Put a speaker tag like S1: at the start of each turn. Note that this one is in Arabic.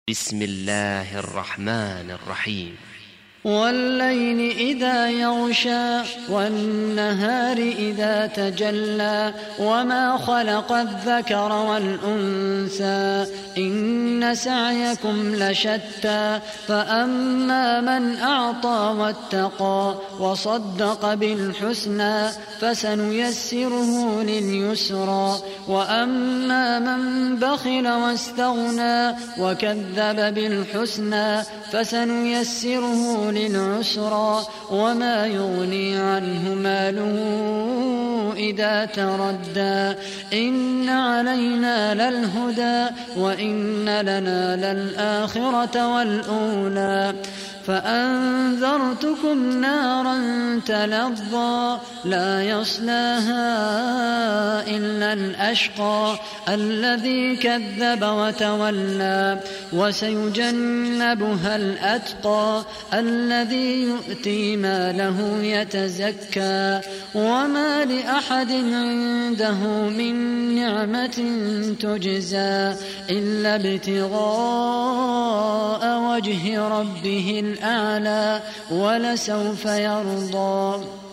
S1: بسم الله الرحمن الرحيم.
S2: والليل إذا يغشى والنهار إذا تجلى وما خلق الذكر والأنثى إن سعيكم لشتى فأما من أعطى واتقى وصدق بالحسنى فسنيسره لليسرى وأما من بخل واستغنى وكذب بالحسنى فسنيسره للعسرى وما يغني عنه ماله إذا تردى إن علينا للهدى وإن لنا للآخرة والأولى فأنذرتكم نارا تلظى لا يصلاها إلا الأشقى الذي كذب وتولى وسيجنبها الأتقى الذي يؤتي ماله يتزكى وما لأحد عنده من نعمة تجزى إلا ابتغاء وجه ربه الأعلى ولسوف يرضى.